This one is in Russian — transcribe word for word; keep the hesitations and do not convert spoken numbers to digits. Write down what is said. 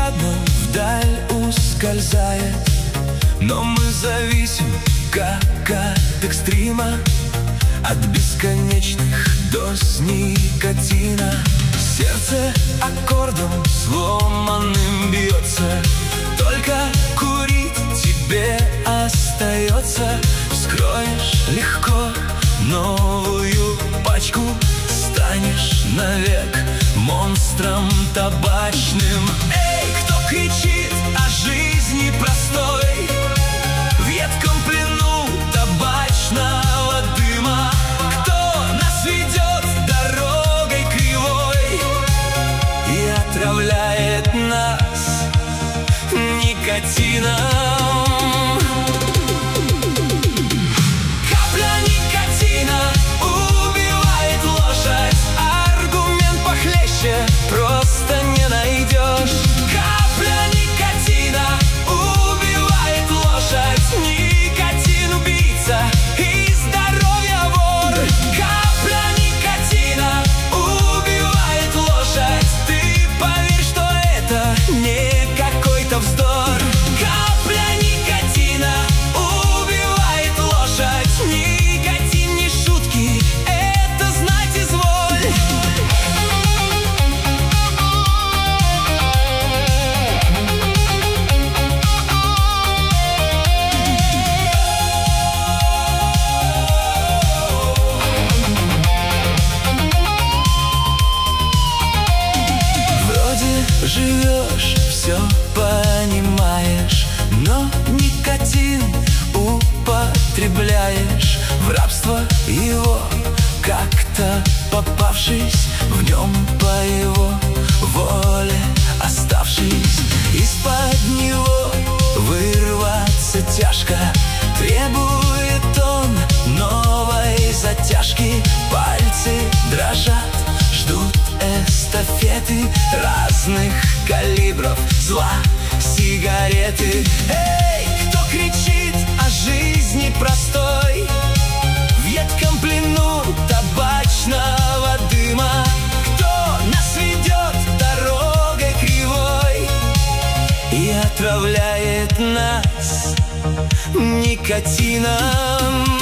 беспощадно вдаль ускользает, но мы зависим, как от экстрима, от бесконечных доз никотина. Сердце аккордом сломанным бьется, только курить тебе остается. Вскроешь легко новую пачку, станешь навек монстром табачным. Эй, кто кричит о жизни простой в едком плену табачного дыма? Кто нас ведет дорогой кривой и отравляет нас никотином? Просто не найдешь. Капля никотина убивает лошадь. Никотин убийца и здоровья вор. Капля никотина убивает лошадь. Ты поверь, что это не какой-то вздор. Капля никотина убивает лошадь. Никотин не шутки, это знать изволь. Живешь, все понимаешь, но никотин употребляешь в рабство его, как-то попавшись в нем по его воле оставшись. Из-под него вырваться тяжко, требует он новой затяжки. Пальцы дрожат, ждут эстафеты разных калибров зла, сигареты. Эй, кто кричит о жизни простой в едком плену табачного дыма? Кто нас ведет дорогой кривой и отравляет нас никотином?